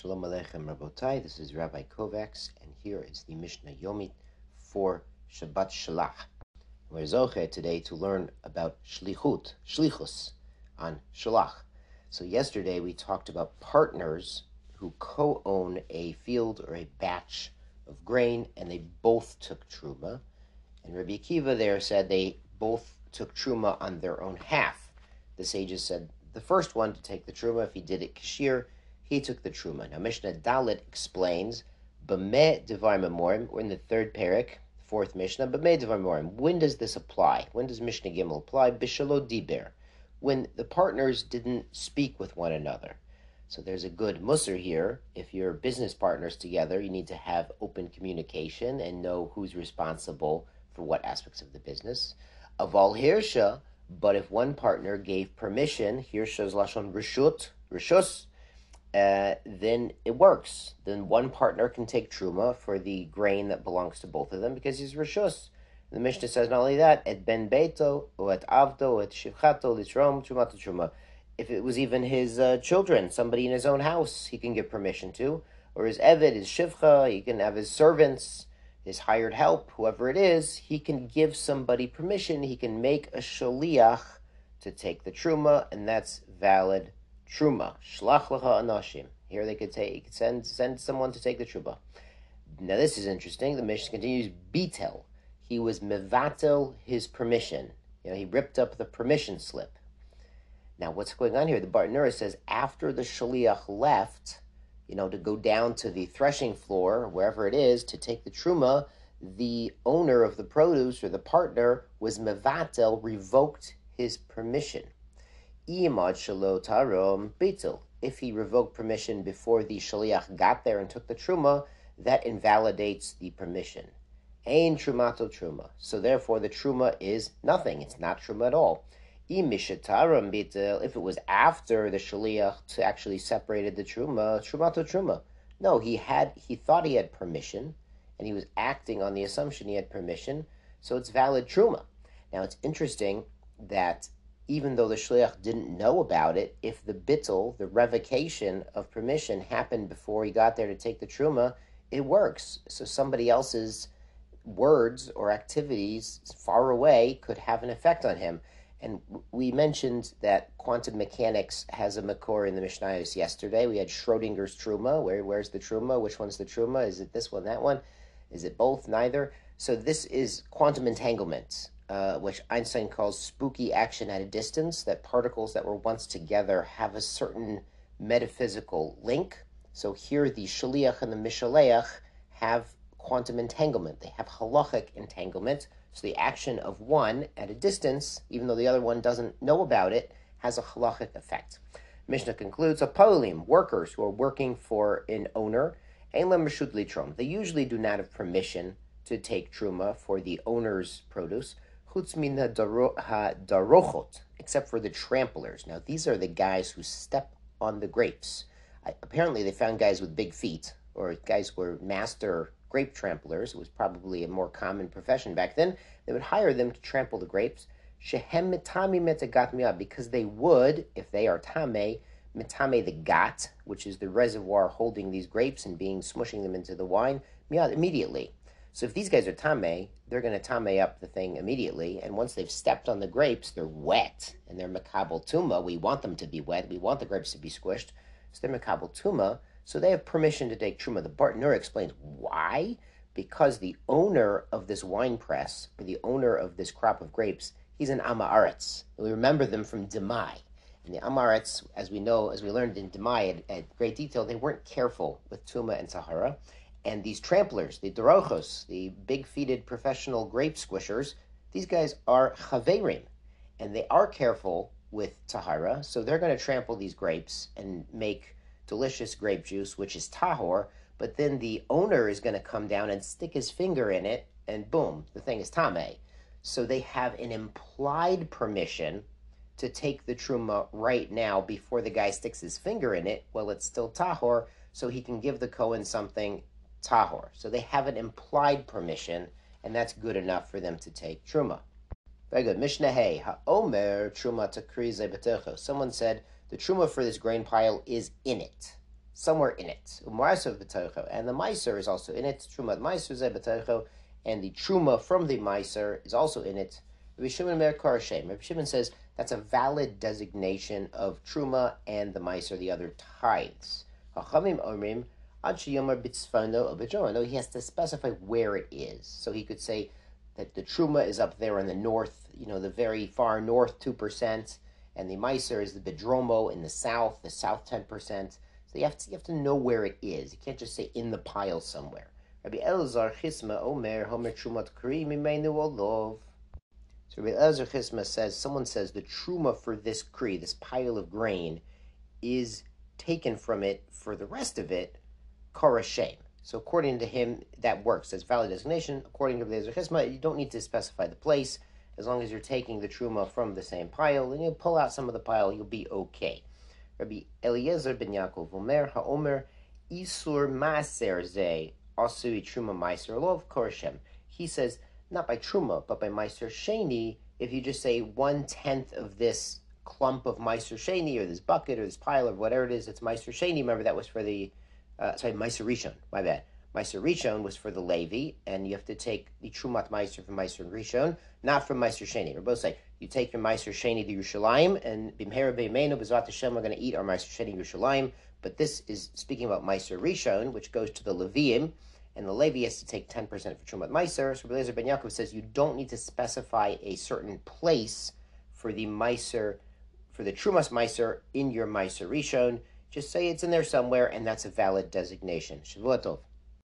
Shalom Aleichem Rabotai, this is Rabbi Kovacs, and here is the Mishnah Yomit for Shabbat Shalach. We're zoche today to learn about shlichus, on Shalach. So yesterday we talked about partners who co-own a field or a batch of grain, and they both took truma. And Rabbi Akiva there said they both took truma on their own half. The sages said the first one to take the truma, if he did it kashir, he took the truma. Now Mishnah Dalet explains, B'meh Devar Memorim, we're in the third parak, fourth Mishnah, B'meh Devar Memorim. When does this apply? When does Mishnah Gimel apply? B'shalo Diber, when the partners didn't speak with one another. So there's a good musar here. If you're business partners together, you need to have open communication and know who's responsible for what aspects of the business. Aval Hirsha, but if one partner gave permission, Hirsha's Lashon Rishus, then it works. Then one partner can take truma for the grain that belongs to both of them because he's rishus. The Mishnah says not only that, et ben beito, or et avdo, or et shivchato, litrom, truma to truma. If it was even his children, somebody in his own house, he can give permission to, or his eved, his shivcha, he can have his servants, his hired help, whoever it is, he can give somebody permission, he can make a shaliach to take the truma, and that's valid truma. Shlach lecha anashim. Here they could send someone to take the truma. Now this is interesting. The Mishnah continues, Bitel. He was mevatel his permission. He ripped up the permission slip. Now what's going on here? The Bartanura says after the shaliach left, to go down to the threshing floor, wherever it is, to take the truma, the owner of the produce or the partner was mevatel, revoked his permission. If he revoked permission before the shaliach got there and took the truma, that invalidates the permission. Ein trumato truma. So therefore the truma is nothing. It's not truma at all. If it was after the shaliach to actually separated the truma, trumato truma. No, he thought he had permission, and he was acting on the assumption he had permission, so it's valid truma. Now it's interesting that even though the shliach didn't know about it, if the bittul, the revocation of permission, happened before he got there to take the truma, it works. So somebody else's words or activities far away could have an effect on him. And we mentioned that quantum mechanics has a makor in the Mishnayos yesterday. We had Schrodinger's truma. Where's the truma? Which one's the truma? Is it this one, that one? Is it both, neither? So this is quantum entanglement, which Einstein calls spooky action at a distance, that particles that were once together have a certain metaphysical link. So here the shaliach and the mishaleach have quantum entanglement. They have halachic entanglement. So the action of one at a distance, even though the other one doesn't know about it, has a halachic effect. Mishnah concludes, apolim, workers who are working for an owner, ein lem reshut litrom. They usually do not have permission to take truma for the owner's produce, chutz min hadarochot, except for the tramplers. Now, these are the guys who step on the grapes. Apparently, they found guys with big feet, or guys who were master grape tramplers. It was probably a more common profession back then. They would hire them to trample the grapes. Shehem mitami metagat miyad, because they would, if they are tame, mitame the gat, which is the reservoir holding these grapes and smushing them into the wine, miyad, immediately. So if these guys are tame, they're going to tame up the thing immediately, and once they've stepped on the grapes, they're wet, and they're makabel tuma. We want them to be wet. We want the grapes to be squished, so they're makabel tuma. So they have permission to take truma. The Bartanura explains why. Because the owner of this wine press, or the owner of this crop of grapes, he's an Amaretz. We remember them from Demai. And the Amaretz, as we learned in Demai at great detail, they weren't careful with Tuma and Tahara. And these tramplers, the Dorochos, the big-feeted professional grape squishers, these guys are Chaverim. And they are careful with Tahara, so they're going to trample these grapes and make delicious grape juice, which is tahor, but then the owner is going to come down and stick his finger in it, and boom, the thing is tameh. So they have an implied permission to take the truma right now before the guy sticks his finger in it while it's still tahor, so he can give the Kohen something tahor. So they have an implied permission, and that's good enough for them to take truma. Very good. Mishnah Hey, ha'omer truma takri zebetecho. Someone said, the truma for this grain pile is in it. somewhere in it. Umarasav b'toicho, and the Meiser is also in it. Truma Meiser ze b'toicho, and the Truma from the Meiser is also in it. Rabbi Shimon Mer Kar Shem. Rabbi Shimon says that's a valid designation of Truma and the Meiser, the other tithes. Chachamim Omrim Ad Sheyomar B'tzfano Obedroma. No, he has to specify where it is. So he could say that the Truma is up there in the north, the very far north 2%, and the Meiser is the Bedromo in the south 10%. So you have to know where it is. You can't just say in the pile somewhere. Rabbi Elazar Chisma Omer Homer Trumat Kri Mimenu Olov. So Rabbi Elazar Chisma says, someone says the truma for this kri, this pile of grain, is taken from it for the rest of it, karashem. So according to him, that works. That's valid designation. According to Rabbi Elazar Chisma, you don't need to specify the place. As long as you're taking the truma from the same pile, and you pull out some of the pile, you'll be okay. Rabbi Eliezer ben Yaakov Omer HaOmer Isur Maser Ze Asui Truma Meiser Lov Korashem. He says, not by Truma, but by Meiser Sheni, if you just say 1/10 of this clump of Meiser Sheni, or this bucket, or this pile, or whatever it is, it's Meiser Sheni. Remember, that was for the, Meiser Rishon, my bad. Meiser Rishon was for the Levi, and you have to take the Trumat Meiser from Meiser Rishon, not from Meiser Sheni. We're both saying, you take your Meiser Sheni to Yerushalayim, and Bimhera Be'imenu B'ezrat Hashem, we're going to eat our Meiser Sheni Yerushalayim, but this is speaking about Meiser Rishon, which goes to the Leviim, and the Levi has to take 10% for Trumat Meiser. So Rabbi Eliezer ben Yaakov says you don't need to specify a certain place for the Meiser, for the Trumas Meiser in your Meiser Rishon. Just say it's in there somewhere, and that's a valid designation. Shavuot Tov.